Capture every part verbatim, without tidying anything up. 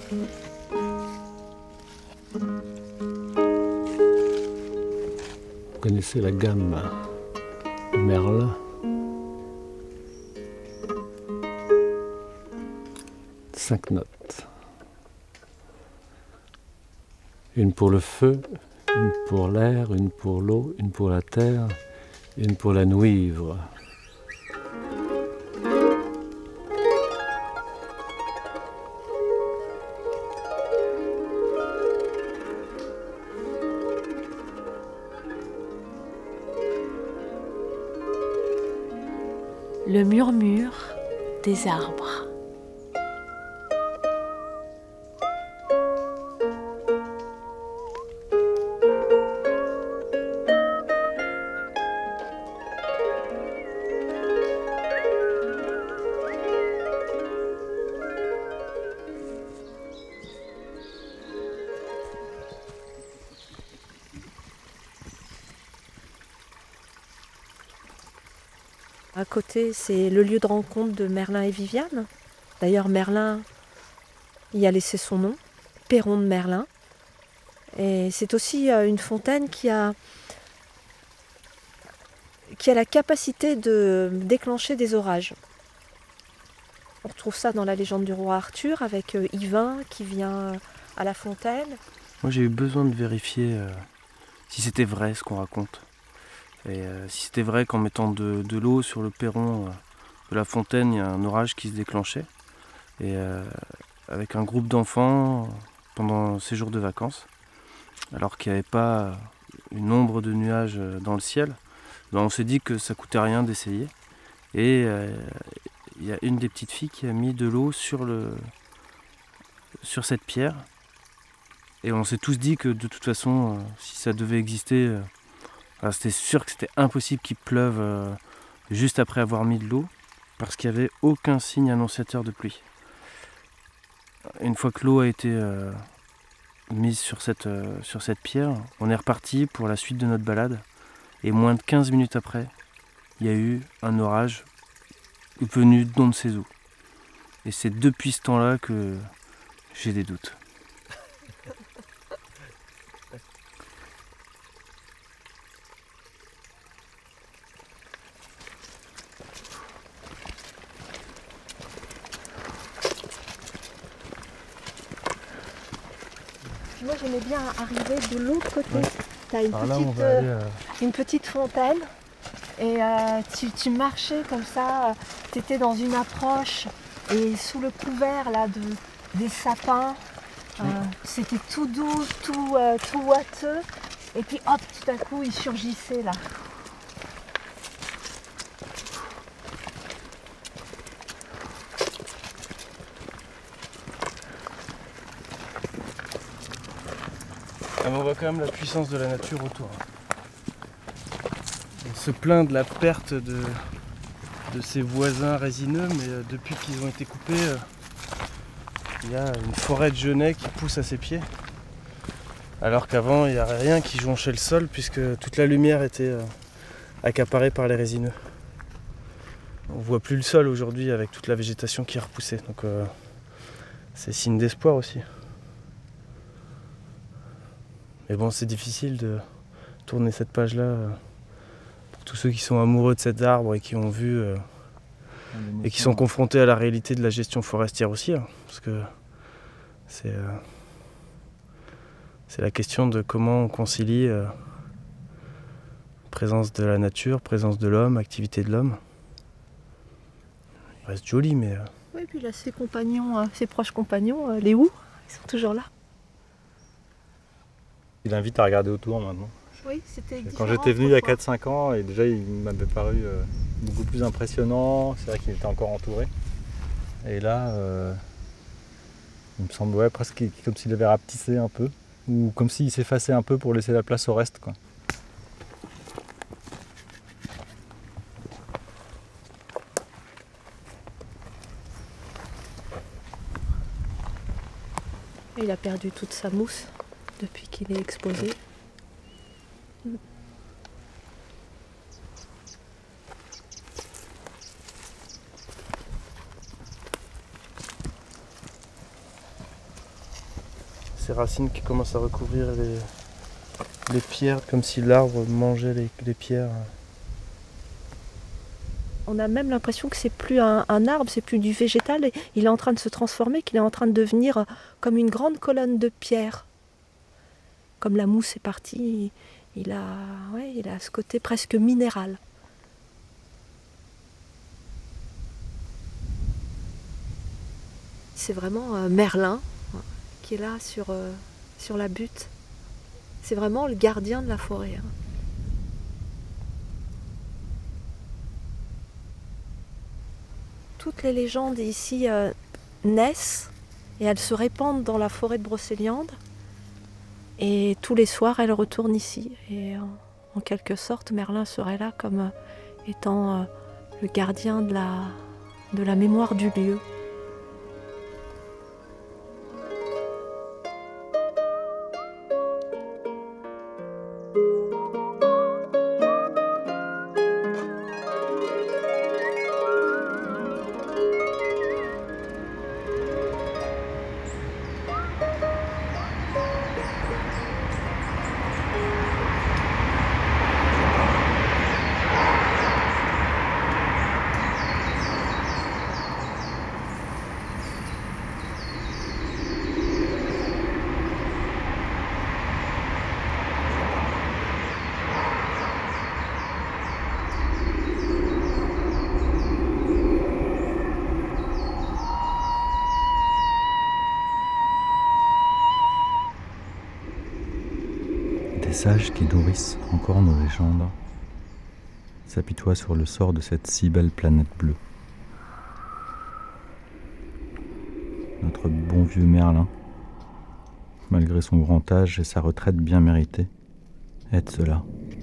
Vous connaissez la gamme Merlin? Cinq notes. Une pour le feu, une pour l'air, une pour l'eau, une pour la terre, une pour la nuit ivre. Le murmure des arbres. À côté, c'est le lieu de rencontre de Merlin et Viviane. D'ailleurs, Merlin y a laissé son nom, Perron de Merlin. Et c'est aussi une fontaine qui a, qui a la capacité de déclencher des orages. On retrouve ça dans la légende du roi Arthur avec Yvain qui vient à la fontaine. Moi, j'ai eu besoin de vérifier euh, si c'était vrai ce qu'on raconte. Et euh, si c'était vrai qu'en mettant de, de l'eau sur le perron euh, de la fontaine, il y a un orage qui se déclenchait. Et euh, avec un groupe d'enfants pendant ces jours de vacances, alors qu'il n'y avait pas une ombre de nuages dans le ciel, ben on s'est dit que ça coûtait rien d'essayer. Et euh, il y a une des petites filles qui a mis de l'eau sur, le, sur cette pierre. Et on s'est tous dit que de toute façon, euh, si ça devait exister, euh, alors c'était sûr que c'était impossible qu'il pleuve euh, juste après avoir mis de l'eau, parce qu'il n'y avait aucun signe annonciateur de pluie. Une fois que l'eau a été euh, mise sur cette, euh, sur cette pierre, on est reparti pour la suite de notre balade. Et moins de quinze minutes après, il y a eu un orage venu d'on ne sait où. Et c'est depuis ce temps-là que j'ai des doutes. Moi j'aimais bien arriver de l'autre côté. Ouais. Tu as une, Alors là, on petite, va aller, euh, euh, une petite fontaine et euh, tu, tu marchais comme ça, tu étais dans une approche et sous le couvert là, de, des sapins, euh, c'était tout doux, tout, euh, tout ouateux et puis hop, tout à coup il surgissait là. Ah, on voit quand même la puissance de la nature autour. On se plaint de la perte de, de ses voisins résineux, mais euh, depuis qu'ils ont été coupés, euh, il y a une forêt de genêts qui pousse à ses pieds. Alors qu'avant, il n'y avait rien qui jonchait le sol, puisque toute la lumière était euh, accaparée par les résineux. On ne voit plus le sol aujourd'hui avec toute la végétation qui est repoussée. Donc euh, c'est signe d'espoir aussi. Mais bon, c'est difficile de tourner cette page-là euh, pour tous ceux qui sont amoureux de cet arbre et qui ont vu euh, et qui sont confrontés à la réalité de la gestion forestière aussi. Hein, parce que c'est, euh, c'est la question de comment on concilie euh, présence de la nature, présence de l'homme, activité de l'homme. Il reste joli, mais... Euh... Oui, et puis là, ses compagnons, euh, ses proches compagnons, euh, les houes, ils sont toujours là. Il invite à regarder autour maintenant. Oui, c'était Quand j'étais venu il y a quatre cinq ans, et déjà il m'avait paru euh, beaucoup plus impressionnant. C'est vrai qu'il était encore entouré. Et là, euh, il me semble ouais, presque comme s'il avait rapetissé un peu. Ou comme s'il s'effaçait un peu pour laisser la place au reste, quoi. Il a perdu toute sa mousse depuis qu'il est exposé. Mm. ces racines qui commencent à recouvrir les, les pierres, comme si l'arbre mangeait les, les pierres. On a même l'impression que c'est plus un, un arbre, c'est plus du végétal. Il est en train de se transformer, qu'il est en train de devenir comme une grande colonne de pierre. Comme la mousse est partie, il a, ouais, il a ce côté presque minéral. C'est vraiment euh, Merlin qui est là sur, euh, sur la butte. C'est vraiment le gardien de la forêt. Hein. Toutes les légendes ici euh, naissent et elles se répandent dans la forêt de Brocéliande. Et tous les soirs, elles retournent ici. Et en, en quelque sorte, Merlin serait là comme euh, étant euh, le gardien de la, de la mémoire du lieu. Les sages qui nourrissent encore nos légendes s'apitoient sur le sort de cette si belle planète bleue. Notre bon vieux Merlin, malgré son grand âge et sa retraite bien méritée, aide cela.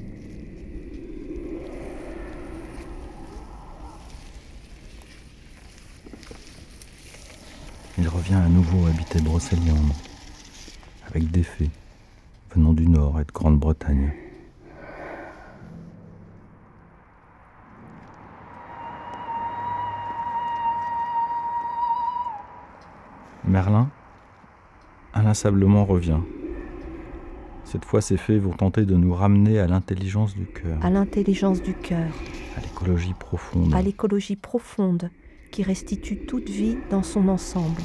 Il revient à nouveau habiter Brocéliande, avec des fées venant du Nord et de Grande-Bretagne. Merlin, inlassablement, revient. Cette fois, ces fées vont tenter de nous ramener à l'intelligence du cœur. À l'intelligence du cœur. À l'écologie profonde. À l'écologie profonde qui restitue toute vie dans son ensemble.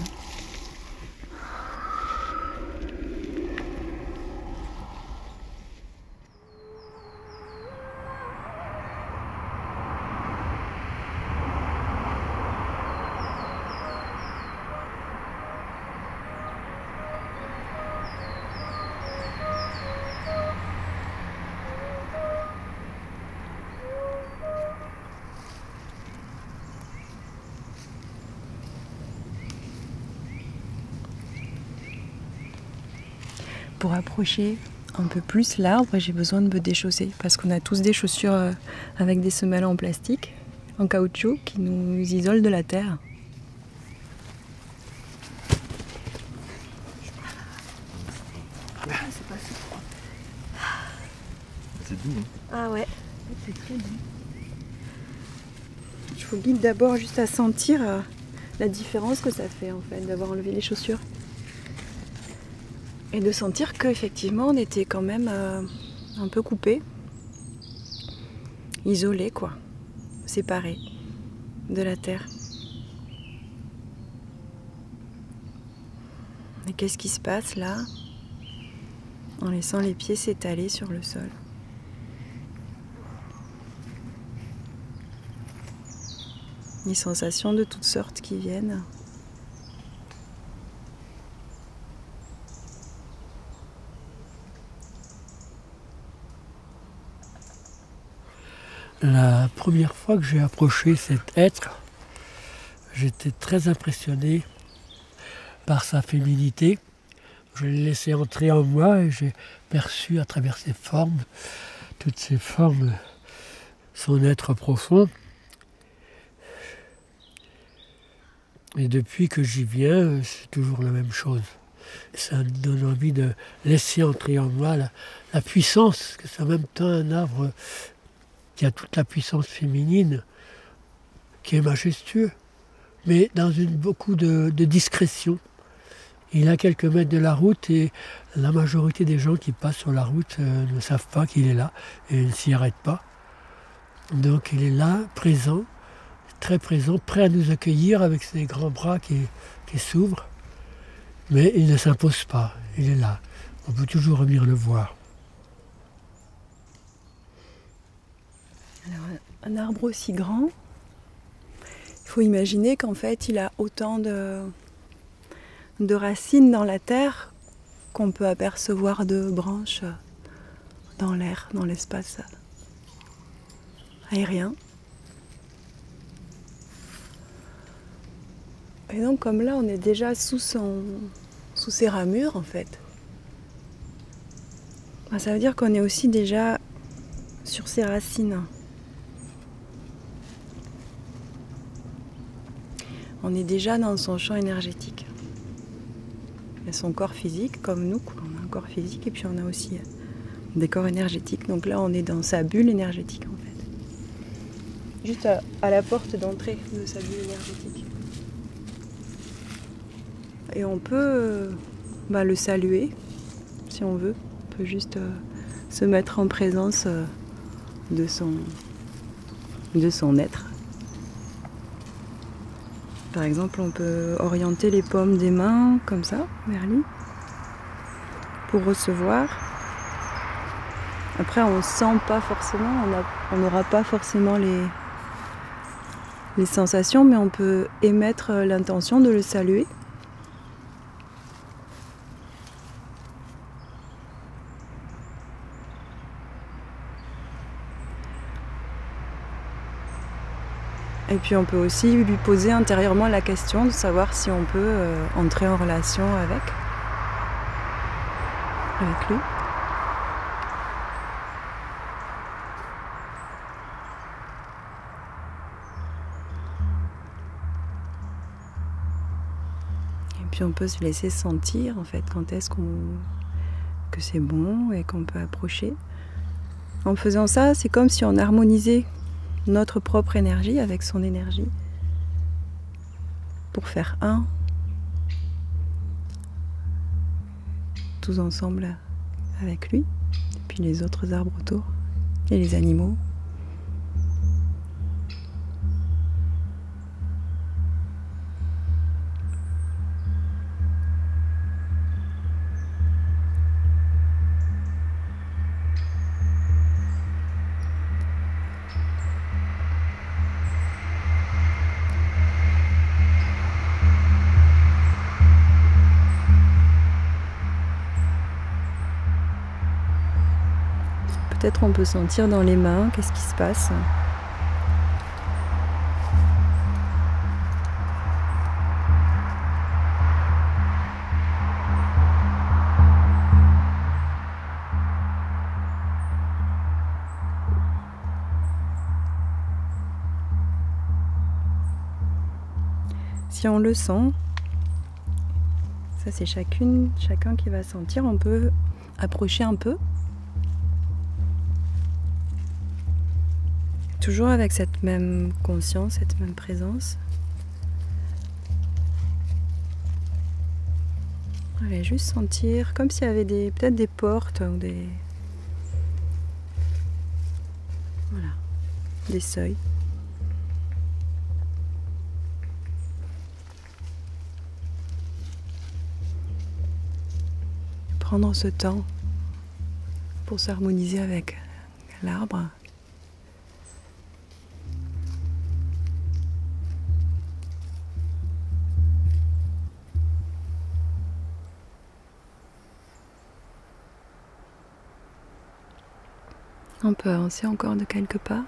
Pour approcher un peu plus l'arbre, j'ai besoin de me déchausser parce qu'on a tous des chaussures avec des semelles en plastique, en caoutchouc, qui nous isolent de la terre. C'est doux, hein? Ah ouais, c'est très doux. Je vous guide d'abord juste à sentir la différence que ça fait en fait d'avoir enlevé les chaussures. Et de sentir qu'effectivement on était quand même euh, un peu coupés, isolés quoi, séparés de la terre. Et qu'est-ce qui se passe là, en laissant les pieds s'étaler sur le sol? Des sensations de toutes sortes qui viennent. La première fois que j'ai approché cet être, j'étais très impressionné par sa féminité. Je l'ai laissé entrer en moi et j'ai perçu à travers ses formes, toutes ces formes, son être profond. Et depuis que j'y viens, c'est toujours la même chose. Ça me donne envie de laisser entrer en moi la, la puissance, que c'est en même temps un arbre qui a toute la puissance féminine, qui est majestueux, mais dans une, beaucoup de, de discrétion. Il est à quelques mètres de la route et la majorité des gens qui passent sur la route euh, ne savent pas qu'il est là et ne s'y arrêtent pas. Donc il est là, présent, très présent, prêt à nous accueillir avec ses grands bras qui, qui s'ouvrent. Mais il ne s'impose pas, il est là. On peut toujours venir le voir. Alors, un arbre aussi grand, il faut imaginer qu'en fait il a autant de, de racines dans la terre qu'on peut apercevoir de branches dans l'air, dans l'espace aérien. Et donc comme là on est déjà sous, son, sous ses ramures en fait, ben, ça veut dire qu'on est aussi déjà sur ses racines. On est déjà dans son champ énergétique. Il y a son corps physique, comme nous, on a un corps physique et puis on a aussi des corps énergétiques. Donc là, on est dans sa bulle énergétique en fait. Juste à, à la porte d'entrée de sa bulle énergétique. Et on peut euh, bah, le saluer, si on veut. On peut juste euh, se mettre en présence euh, de son, de son être. Par exemple, on peut orienter les paumes des mains comme ça, vers lui, pour recevoir. Après, on ne sent pas forcément, on n'aura pas forcément les, les sensations, mais on peut émettre l'intention de le saluer. Et puis on peut aussi lui poser intérieurement la question de savoir si on peut euh, entrer en relation avec, avec lui. Et puis on peut se laisser sentir en fait quand est-ce qu'on que c'est bon et qu'on peut approcher. En faisant ça, c'est comme si on harmonisait notre propre énergie avec son énergie pour faire un, tous ensemble avec lui, et puis les autres arbres autour et les animaux. Peut-être on peut sentir dans les mains qu'est-ce qui se passe. Si on le sent, ça c'est chacune, chacun qui va sentir, on peut approcher un peu. Toujours avec cette même conscience, cette même présence. Allez, juste sentir comme s'il y avait des, peut-être des portes ou des, voilà, des seuils. Prendre ce temps pour s'harmoniser avec l'arbre. On peut avancer encore de quelques pas.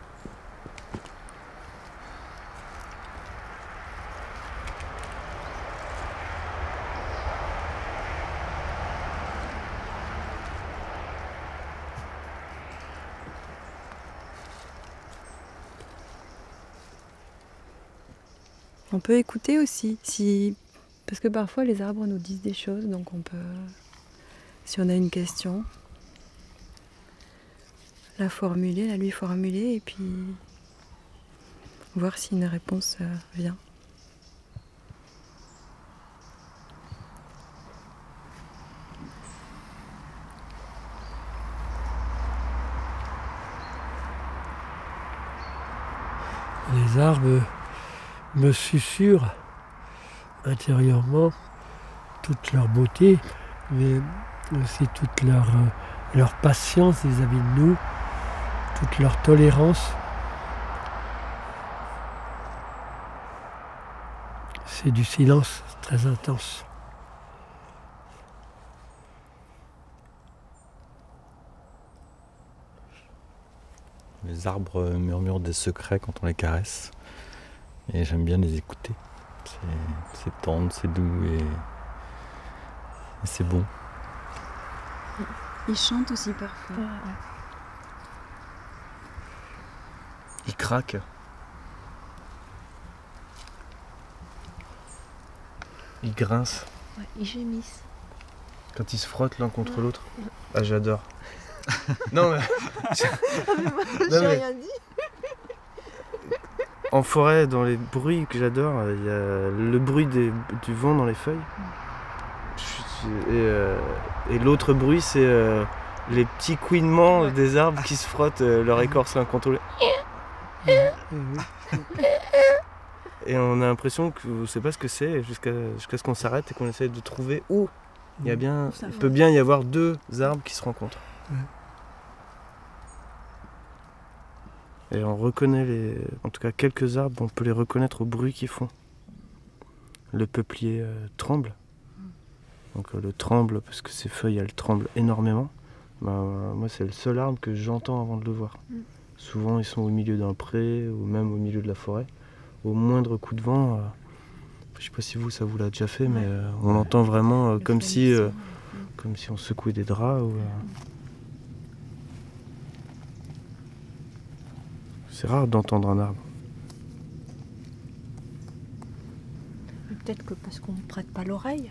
On peut écouter aussi, si... parce que parfois les arbres nous disent des choses, donc on peut, si on a une question, la formuler, la lui formuler et puis voir si une réponse vient. Les arbres me susurrent intérieurement toute leur beauté, mais aussi toute leur, leur patience vis-à-vis de nous, toute leur tolérance. C'est du silence très intense. Les arbres murmurent des secrets quand on les caresse. Et j'aime bien les écouter. C'est, c'est tendre, c'est doux et, et c'est bon. Ils chantent aussi parfois. Ils craquent. Ils grincent. Ouais, ils gémissent. Quand ils se frottent l'un contre l'autre. Ah, j'adore. Non mais... J'ai Non, mais- rien dit. En forêt, dans les bruits que j'adore, il y a le bruit des- du vent dans les feuilles. Je- Et, euh, et l'autre bruit, c'est euh, les petits couinements Ouais. des arbres qui se frottent euh, leur écorce l'un contre l'autre. Et on a l'impression qu'on ne sait pas ce que c'est jusqu'à jusqu'à ce qu'on s'arrête et qu'on essaye de trouver où il y a bien, Ça il va. peut bien y avoir deux arbres qui se rencontrent. Et on reconnaît les, en tout cas quelques arbres, on peut les reconnaître au bruit qu'ils font. Le peuplier euh, tremble. Donc euh, le tremble parce que ses feuilles elles tremblent énormément. Ben, euh, moi c'est le seul arbre que j'entends avant de le voir. Mm. Souvent ils sont au milieu d'un pré ou même au milieu de la forêt. Au moindre coup de vent, euh, je sais pas si vous ça vous l'a déjà fait, mais euh, on l'entend vraiment euh, comme si, euh, comme si on secouait des draps. Ou, euh, C'est rare d'entendre un arbre. Peut-être que parce qu'on ne prête pas l'oreille.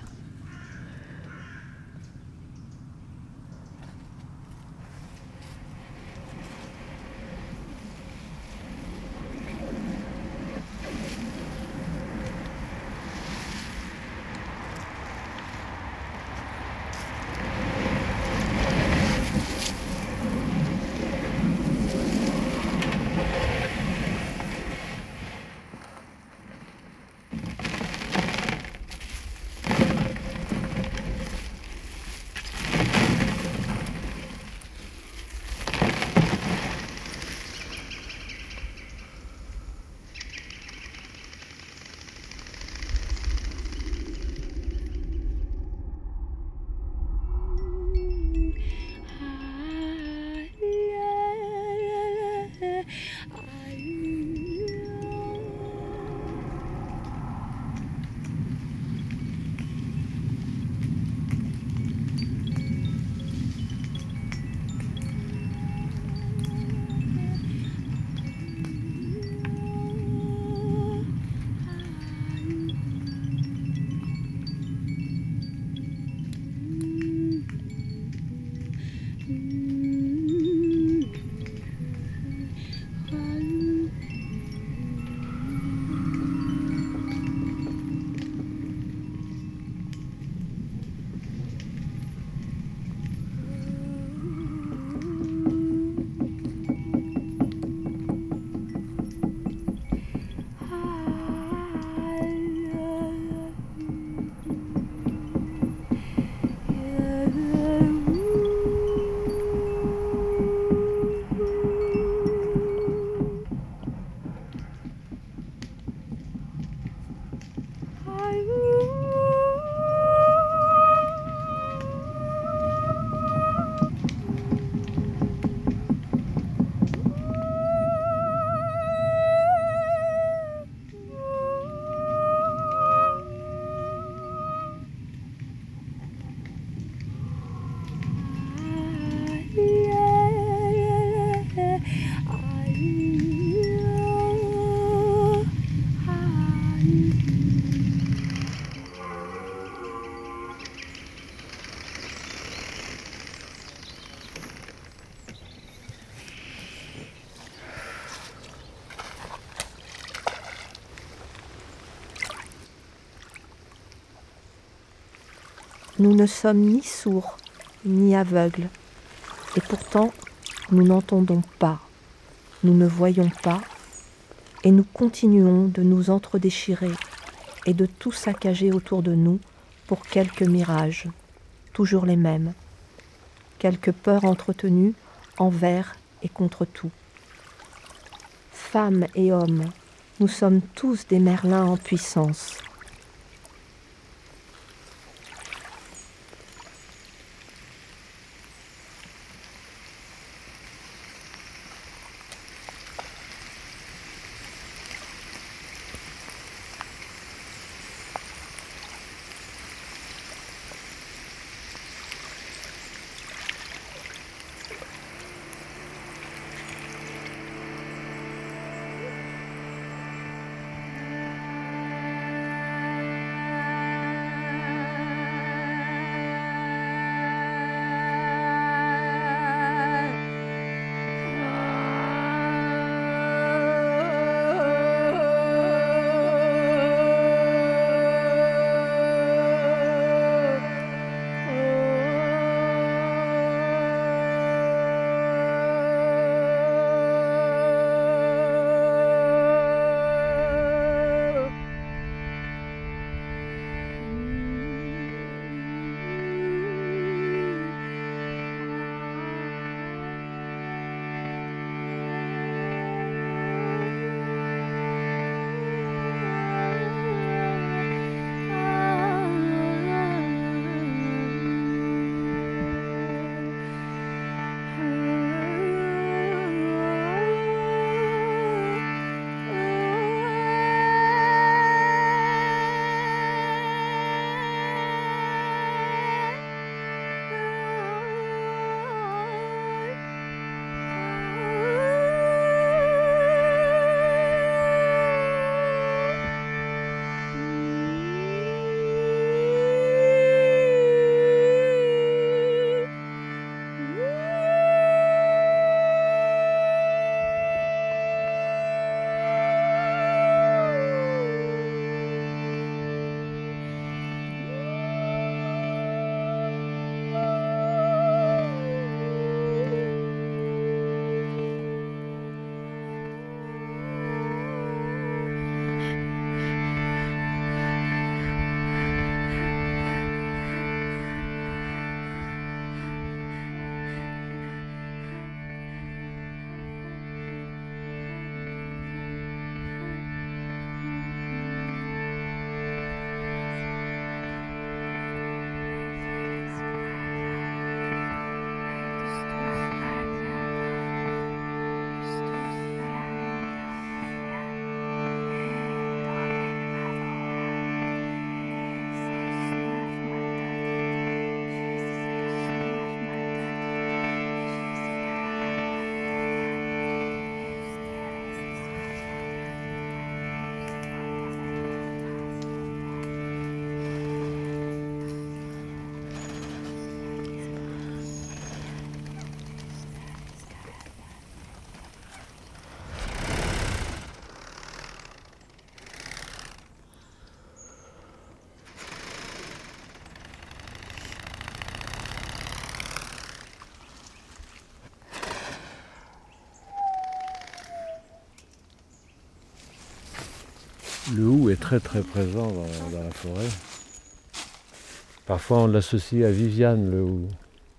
Nous ne sommes ni sourds, ni aveugles, et pourtant nous n'entendons pas, nous ne voyons pas, et nous continuons de nous entredéchirer et de tout saccager autour de nous pour quelques mirages, toujours les mêmes, quelques peurs entretenues envers et contre tout. Femmes et hommes, nous sommes tous des Merlins en puissance. Le hou est très très présent dans, dans la forêt. Parfois on l'associe à Viviane, le hou.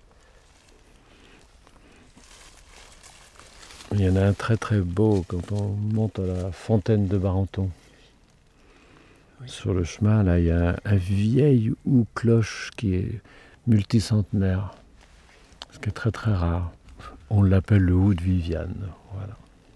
Il y en a un très très beau quand on monte à la fontaine de Barenton. Oui. Sur le chemin, là, il y a un, un vieil hou cloche qui est multicentenaire, ce qui est très très rare. On l'appelle le hou de Viviane. Voilà.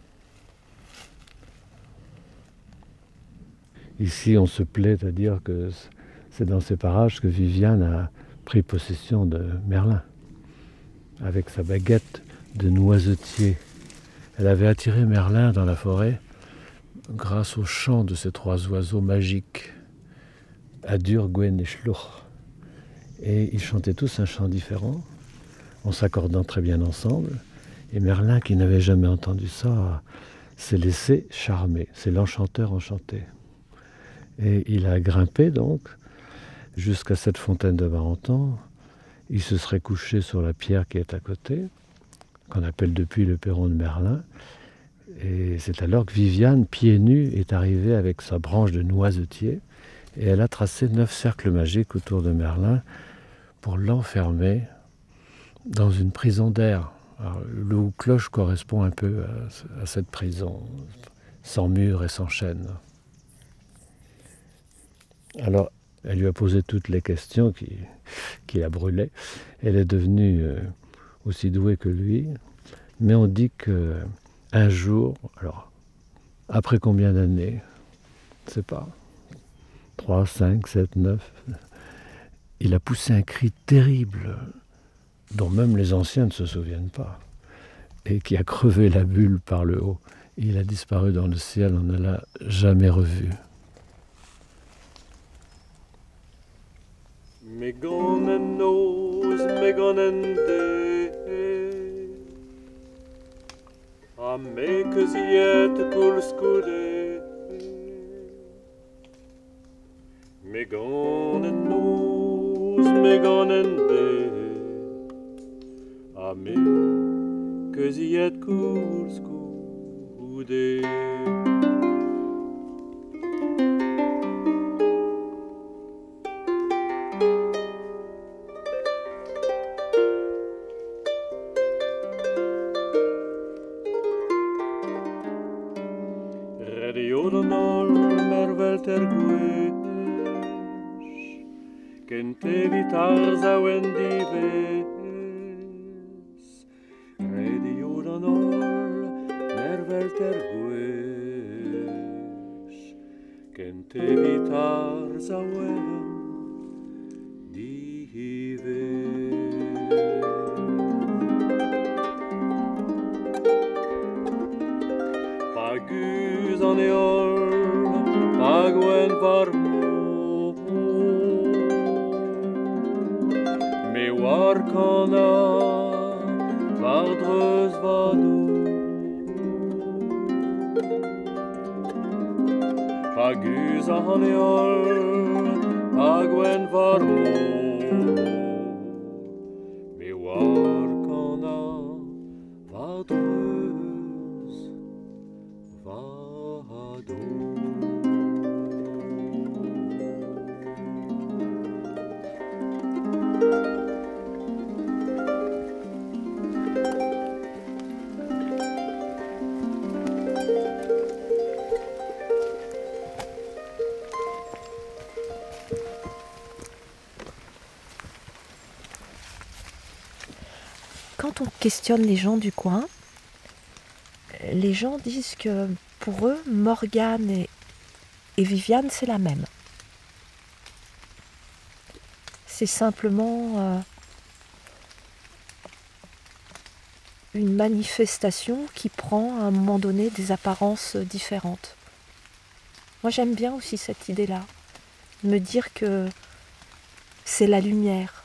Ici, on se plaît à dire que c'est dans ces parages que Viviane a pris possession de Merlin, avec sa baguette de noisetier. Elle avait attiré Merlin dans la forêt grâce au chant de ces trois oiseaux magiques, Adur, Gwen et Schluch. Et ils chantaient tous un chant différent, en s'accordant très bien ensemble. Et Merlin, qui n'avait jamais entendu ça, s'est laissé charmer. C'est l'enchanteur enchanté. Et il a grimpé donc jusqu'à cette fontaine de Barenton. Il se serait couché sur la pierre qui est à côté, qu'on appelle depuis le perron de Merlin. Et c'est alors que Viviane, pieds nus, est arrivée avec sa branche de noisetier et elle a tracé neuf cercles magiques autour de Merlin pour l'enfermer dans une prison d'air. Alors, le loup-cloche correspond un peu à, à cette prison, sans mur et sans chaîne. Alors, elle lui a posé toutes les questions qui, qui la brûlaient. Elle est devenue euh, aussi douée que lui, mais on dit qu'un jour, alors, après combien d'années? Je ne sais pas, trois, cinq, sept, neuf, il a poussé un cri terrible, dont même les anciens ne se souviennent pas, et qui a crevé la bulle par le haut. Il a disparu dans le ciel, on ne l'a jamais revu. Megonen nos, megonen de, a me cosiet cul scude. Megonen nos, megonen de, a me cosiet cul scude. Redioronol mervelter guesh, Kente vitar zawen dives. Redioronol mervelter guesh, Kente vitar zawen dives. Pagus an eol, pagwen varmo, me war kana vardreus vado. Pagus an eol, pagwen varmo, me war kana vardreus vado. Quand on questionne les gens du coin, les gens disent que pour eux, Morgane et, et Viviane, c'est la même. C'est simplement euh, une manifestation qui prend à un moment donné des apparences différentes. Moi, j'aime bien aussi cette idée-là, me dire que c'est la lumière.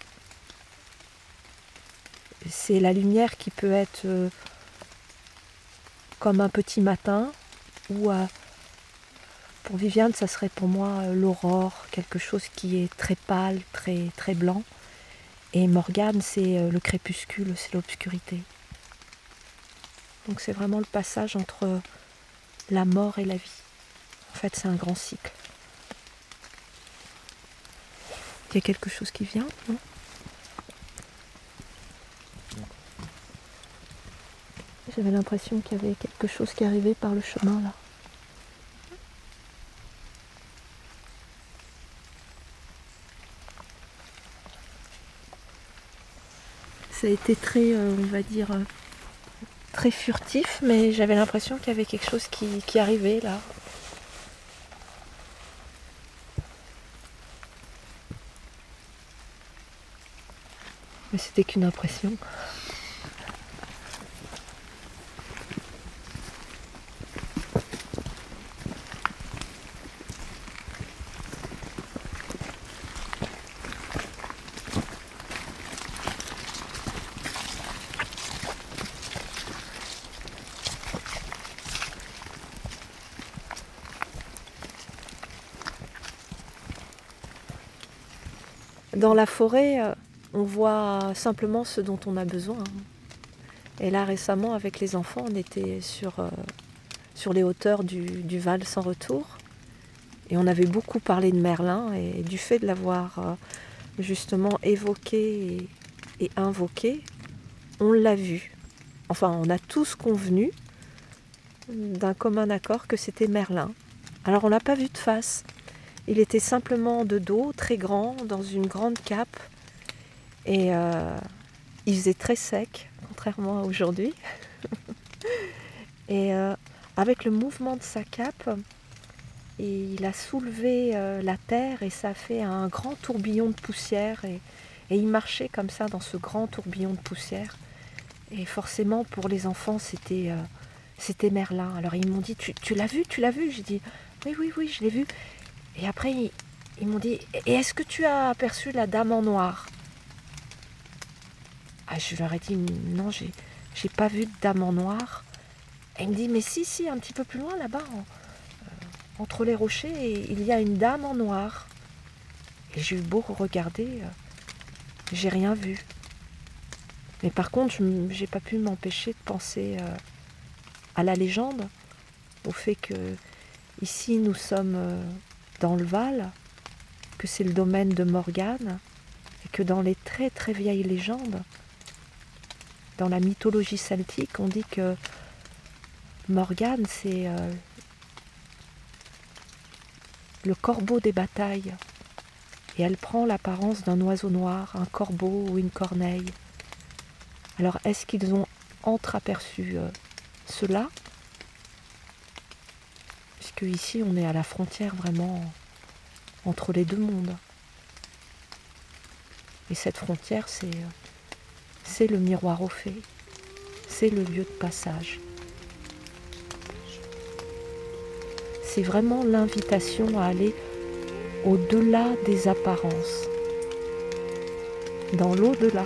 C'est la lumière qui peut être euh, comme un petit matin, ou euh, pour Viviane, ça serait pour moi euh, l'aurore, quelque chose qui est très pâle, très, très blanc. Et Morgane, c'est euh, le crépuscule, c'est l'obscurité. Donc c'est vraiment le passage entre la mort et la vie. En fait, c'est un grand cycle. Il y a quelque chose qui vient, non ? J'avais l'impression qu'il y avait quelque chose qui arrivait par le chemin là. Ça a été très, euh, on va dire, euh, très furtif, mais j'avais l'impression qu'il y avait quelque chose qui, qui arrivait là. Mais c'était qu'une impression. Dans la forêt, on voit simplement ce dont on a besoin. Et là récemment avec les enfants on était sur, euh, sur les hauteurs du, du Val sans retour et on avait beaucoup parlé de Merlin et du fait de l'avoir euh, justement évoqué et, et invoqué, on l'a vu. Enfin on a tous convenu d'un commun accord que c'était Merlin. Alors on l'a pas vu de face, il était simplement de dos, très grand, dans une grande cape et euh, il faisait très sec, contrairement à aujourd'hui. Et euh, avec le mouvement de sa cape, il a soulevé euh, la terre et ça a fait un grand tourbillon de poussière. Et, et il marchait comme ça dans ce grand tourbillon de poussière. Et forcément, pour les enfants, c'était, euh, c'était Merlin. Alors ils m'ont dit, tu, tu l'as vu, tu l'as vu? J'ai dit, oui, oui, oui, je l'ai vu. Et après, ils, ils m'ont dit, et est-ce que tu as aperçu la dame en noir? Ah, je leur ai dit, non, j'ai, j'ai pas vu de dame en noir. Et il me dit, mais si, si, un petit peu plus loin, là-bas, en, euh, entre les rochers, il y a une dame en noir. Et j'ai eu beau regarder, euh, j'ai rien vu. Mais par contre, je n'ai pas pu m'empêcher de penser euh, à la légende, au fait que ici, nous sommes euh, dans le Val, que c'est le domaine de Morgane, et que dans les très très vieilles légendes, dans la mythologie celtique, on dit que Morgane, c'est euh, le corbeau des batailles. Et elle prend l'apparence d'un oiseau noir, un corbeau ou une corneille. Alors, est-ce qu'ils ont entreaperçu euh, cela? Puisque ici, on est à la frontière vraiment entre les deux mondes. Et cette frontière, c'est, euh, c'est le miroir aux fées. C'est le lieu de passage. C'est vraiment l'invitation à aller au-delà des apparences, dans l'au-delà.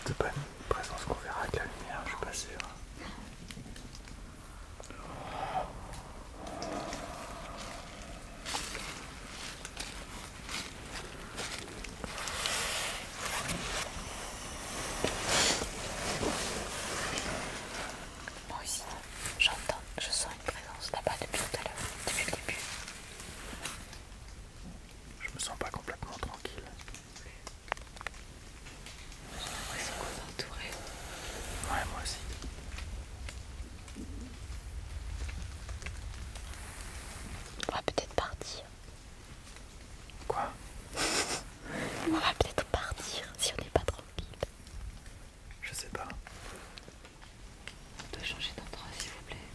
C'est pas une présence qu'on verra avec la lumière, je suis pas sûr. Moi aussi, j'entends, je sens une présence là-bas depuis tout à l'heure, depuis le début. Je me sens pas complètement tranquille. J'ai l'impression qu'on est entouré. Ouais, moi aussi. On va peut-être partir. Quoi? On va peut-être partir si on n'est pas tranquille. Je sais pas. On doit changer d'endroit s'il vous plaît.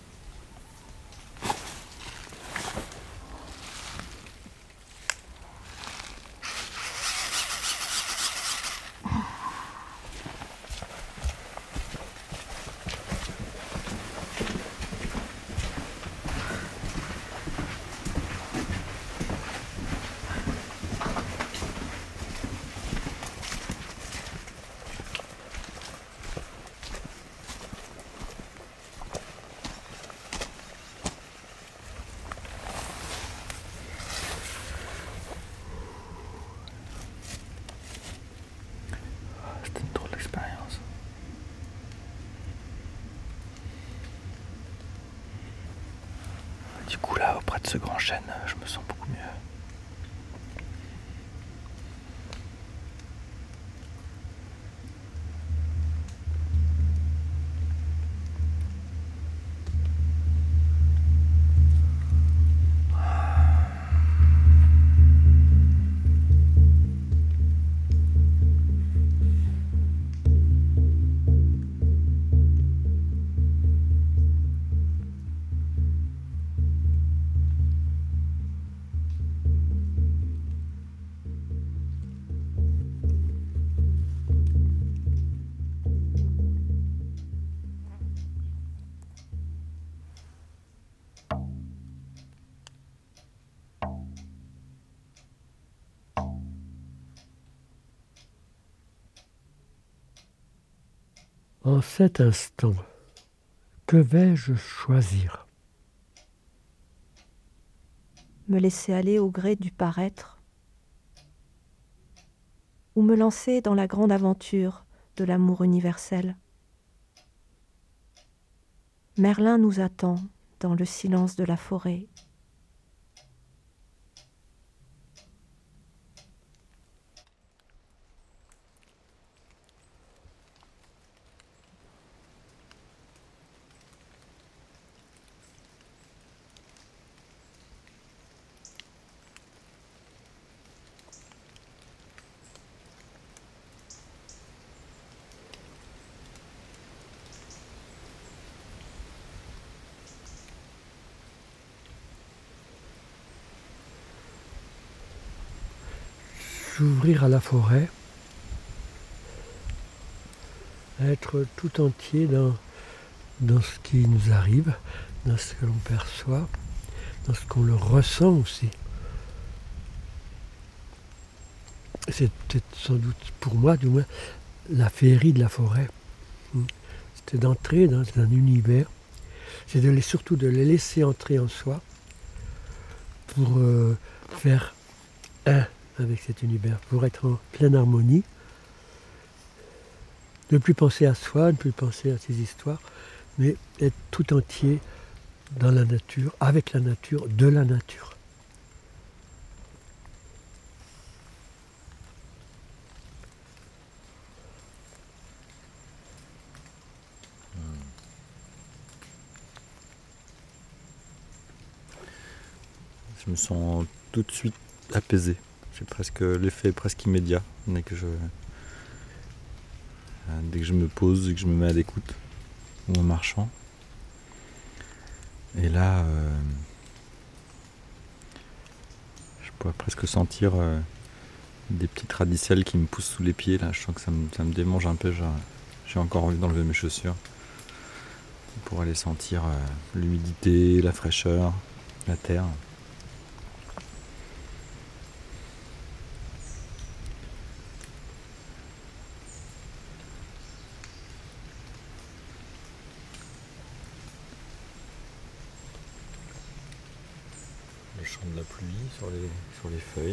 C'était une drôle d'expérience. Du coup là, auprès de ce grand chêne, je me sens beaucoup mieux. En cet instant, que vais-je choisir? Me laisser aller au gré du paraître ou me lancer dans la grande aventure de l'amour universel. Merlin nous attend dans le silence de la forêt. S'ouvrir à la forêt, être tout entier dans, dans ce qui nous arrive, dans ce que l'on perçoit, dans ce qu'on le ressent aussi. C'est peut-être sans doute pour moi, du moins, la féerie de la forêt. C'était d'entrer dans un univers, c'est de les, surtout de les laisser entrer en soi pour euh, faire un avec cet univers, pour être en pleine harmonie, ne plus penser à soi, ne plus penser à ses histoires, mais être tout entier dans la nature, avec la nature, de la nature. Je me sens tout de suite apaisé. J'ai presque l'effet presque immédiat dès que je dès que je me pose et que je me mets à l'écoute ou en marchant. Et là, euh, je pourrais presque sentir euh, des petites radicelles qui me poussent sous les pieds. Là, je sens que ça me, ça me démange un peu. J'ai, j'ai encore envie d'enlever mes chaussures pour aller sentir euh, l'humidité, la fraîcheur, la terre. chant de la pluie sur les, sur les feuilles.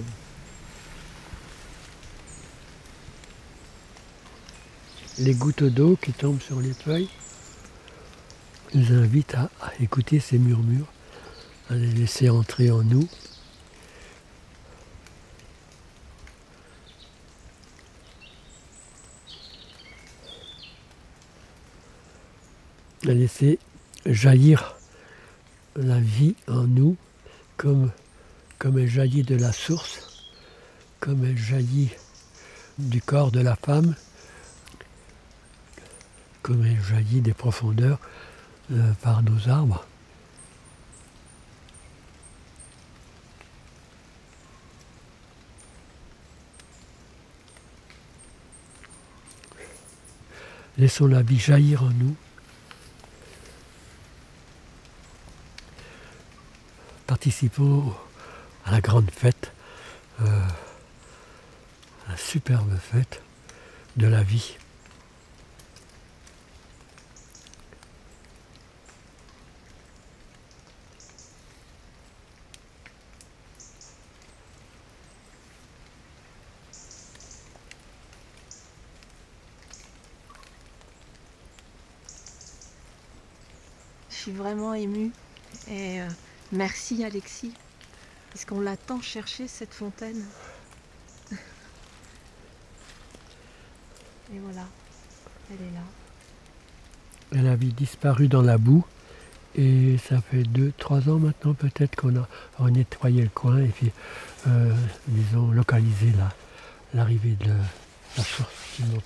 Les gouttes d'eau qui tombent sur les feuilles nous invitent à, à écouter ces murmures, à les laisser entrer en nous. À laisser jaillir la vie en nous comme, comme elle jaillit de la source, comme elle jaillit du corps de la femme, comme elle jaillit des profondeurs euh, par nos arbres. Laissons la vie jaillir en nous. Participons à la grande fête, euh, à la superbe fête de la vie. Je suis vraiment émue et euh, merci Alexis, parce qu'on l'a tant cherché cette fontaine. Et voilà, elle est là. Elle avait disparu dans la boue et ça fait deux, trois ans maintenant peut-être qu'on a, on a nettoyé le coin et puis euh, disons localisé la, l'arrivée de la source qui monte.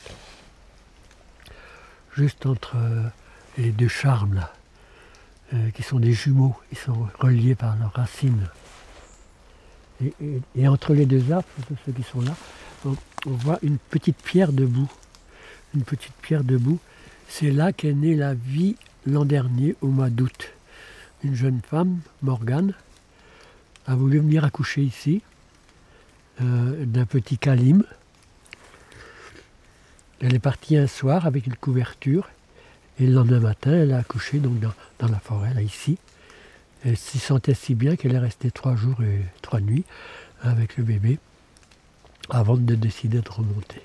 Juste entre euh, les deux charmes là, euh, qui sont des jumeaux, ils sont reliés par leurs racines. Et, et, et entre les deux arbres, tous ceux qui sont là, on, on voit une petite pierre debout. Une petite pierre debout. C'est là qu'est née la vie l'an dernier, au mois d'août. Une jeune femme, Morgane, a voulu venir accoucher ici, euh, d'un petit calim. Elle est partie un soir avec une couverture, et le lendemain matin, elle a accouché donc dans, dans la forêt, là, ici. Elle s'y sentait si bien qu'elle est restée trois jours et trois nuits avec le bébé, avant de décider de remonter.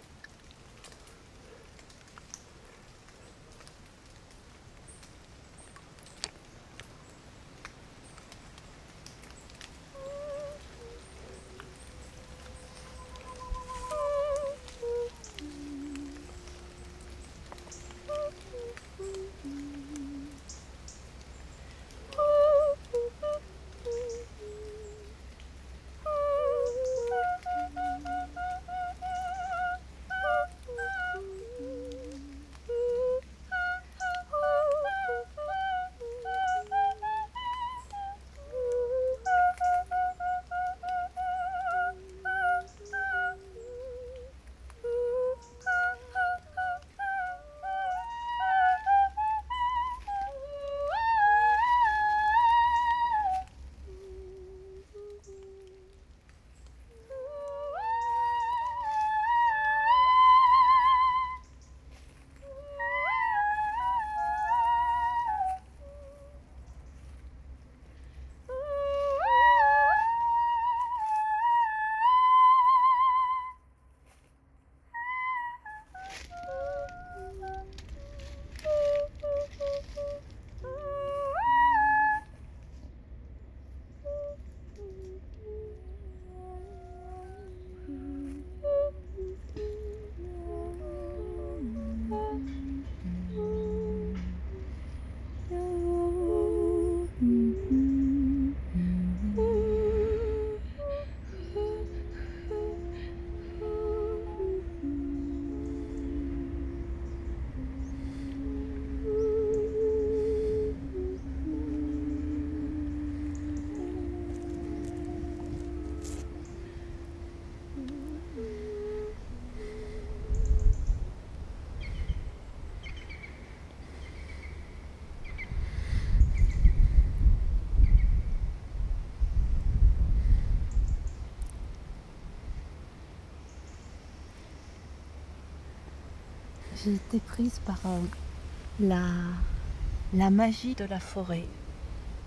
J'ai été prise par euh, la, la magie de la forêt.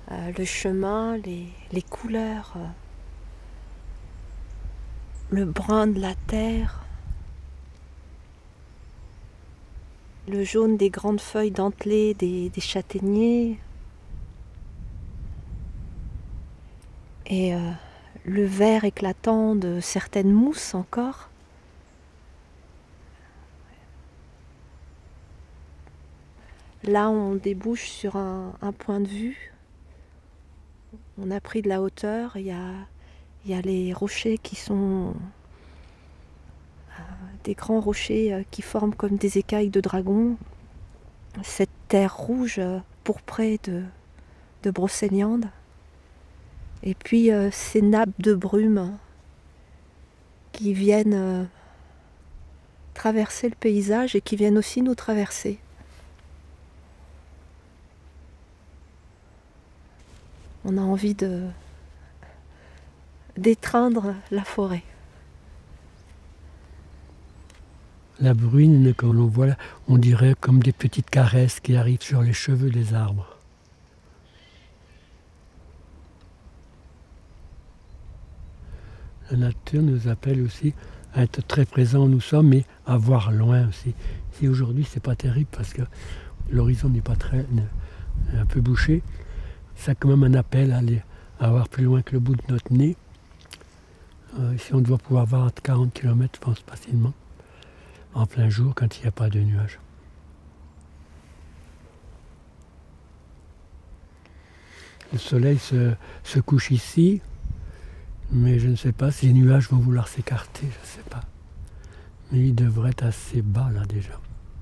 euh, le chemin, les, les couleurs, euh, le brun de la terre, le jaune des grandes feuilles dentelées des, des châtaigniers et euh, le vert éclatant de certaines mousses encore. Là, on débouche sur un, un point de vue. On a pris de la hauteur. Il y a, il y a les rochers qui sont euh, des grands rochers euh, qui forment comme des écailles de dragon. Cette terre rouge euh, pourprée de, de brocéliande. Et puis euh, ces nappes de brume qui viennent euh, traverser le paysage et qui viennent aussi nous traverser. On a envie de d'étreindre la forêt. La bruine que l'on voit là, on dirait comme des petites caresses qui arrivent sur les cheveux des arbres. La nature nous appelle aussi à être très présents où nous sommes, mais à voir loin aussi. Si aujourd'hui c'est pas terrible parce que l'horizon n'est pas très, un peu bouché, c'est quand même un appel à aller à voir plus loin que le bout de notre nez. Euh, ici on doit pouvoir voir à quarante kilomètres, je pense, facilement, en plein jour quand il n'y a pas de nuages. Le soleil se, se couche ici, mais je ne sais pas si les nuages vont vouloir s'écarter, je ne sais pas. Mais il devrait être assez bas là déjà.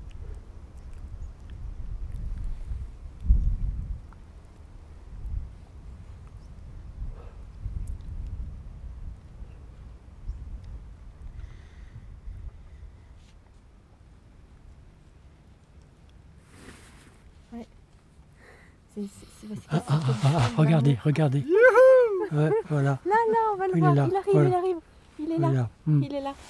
C'est, c'est, c'est parce que Ah, c'est ah, comme ah, ça, ah, regardez, regardez. Ouais, voilà. Là, là, on va le Il voir. est là, Il arrive, voilà. il arrive. Il est là. Voilà. Hmm. Il est là.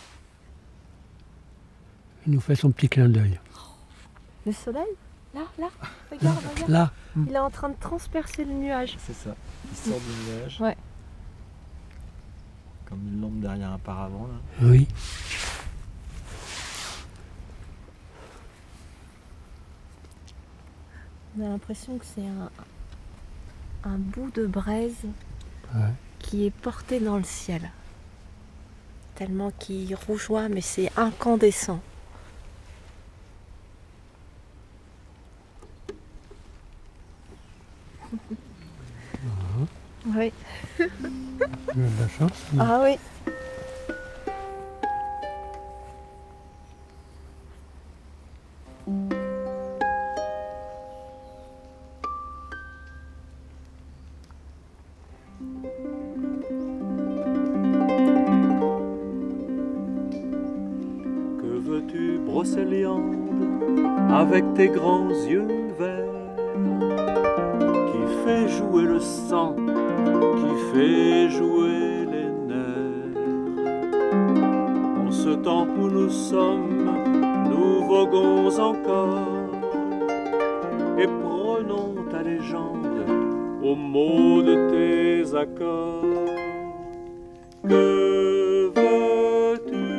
Il nous fait son petit clin d'œil. Le soleil, là, là, regarde, regarde. Là. Hmm. Il est en train de transpercer le nuage. C'est ça. Il sort du nuage. Ouais. Comme une lampe derrière un paravent là. Oui. On a l'impression que c'est un, un bout de braise Ouais. qui est porté dans le ciel. Tellement qu'il rougeoie, mais c'est incandescent. Oui. On a de la chance. mais- Ah oui. Que veux-tu, brocéliande, avec tes grands yeux verts, qui fait jouer le sang, qui fait jouer les nerfs. En ce temps où nous sommes, nous voguons encore, et prenons ta légende au mot de tes accords. Que veux-tu?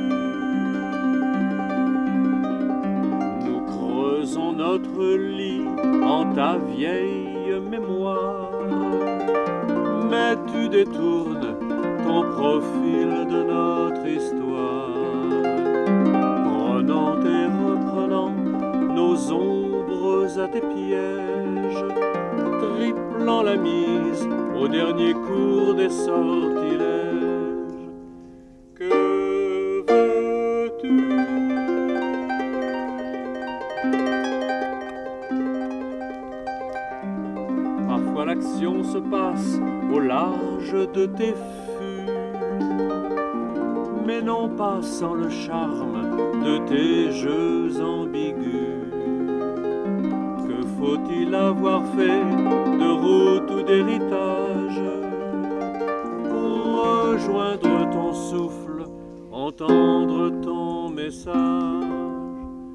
Nous creusons notre lit en ta vieille mémoire, mais tu détournes ton profil de notre histoire, prenant et reprenant nos ombres à tes pièges, triplant la mise au dernier cours des sortilèges. Que veux-tu? Parfois l'action se passe au large de tes fûts, mais non pas sans le charme de tes jeux ambigus. Que faut-il avoir fait de route ou d'héritage pour rejoindre ton souffle, entendre ton message?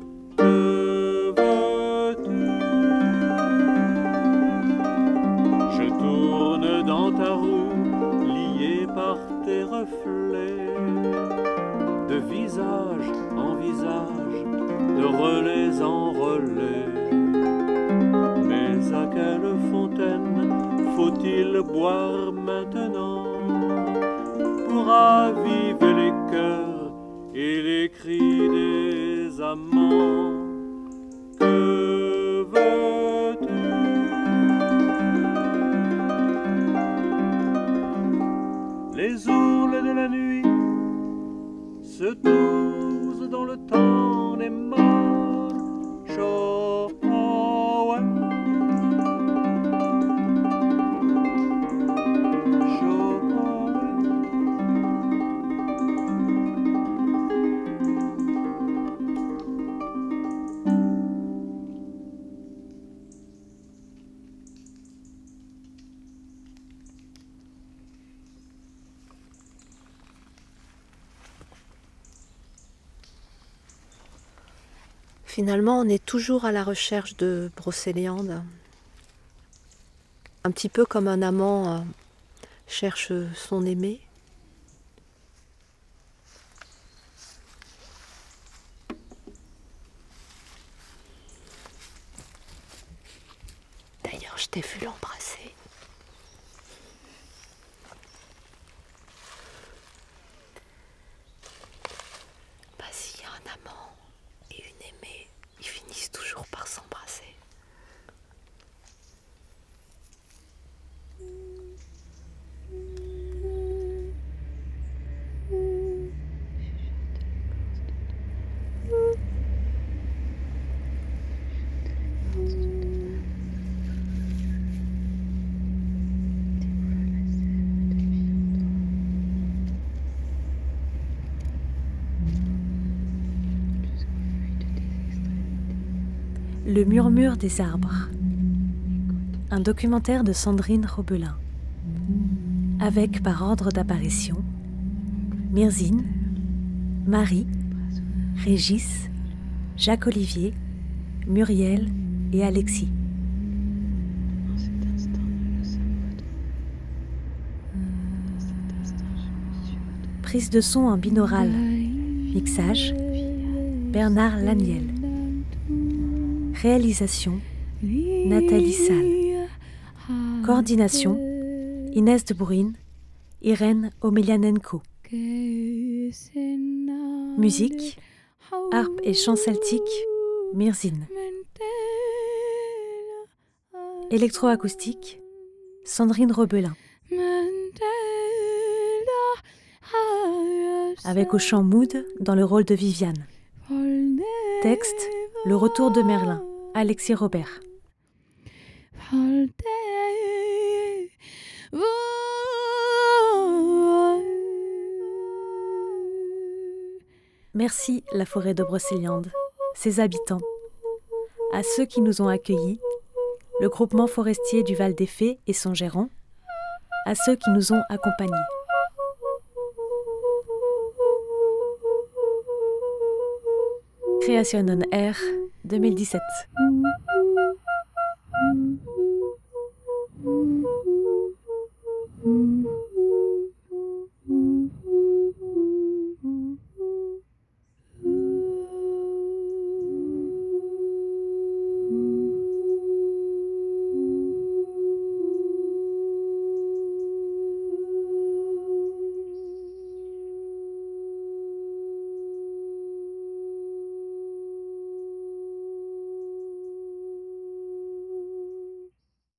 Que veux-tu? reflets, de visage en visage, de relais en relais. Mais à quelle fontaine faut-il boire maintenant pour raviver les cœurs et les cris des amants? Que veux-tu? Les ourles de la nuit se tousent dans le temps des morts. Shoah, ouais. Shoah, ouais. Finalement, on est toujours à la recherche de Brocéliande. Un petit peu comme un amant euh, cherche son aimé. D'ailleurs, je t'ai vu l'embrasser. Bah, s'il y a un amant et une aimée, ils finissent toujours par s'embrasser. Le murmure des arbres. Un documentaire de Sandrine Robelin. Avec par ordre d'apparition Myrzine, Marie, Régis, Jacques-Olivier, Muriel et Alexis. Prise de son en binaural. Mixage Bernard Laniel. Réalisation Nathalie Salle. Coordination Inès de Bourine, Irène Omelianenko. Musique harpe et chant celtique Myrzine. Électroacoustique Sandrine Robelin. Avec au chant Mood dans le rôle de Viviane. Texte Le retour de Merlin, Alexis Robert. Merci la forêt de Brocéliande, ses habitants, à ceux qui nous ont accueillis, le groupement forestier du Val des Fées et son gérant, à ceux qui nous ont accompagnés. Création on Air deux mille dix-sept.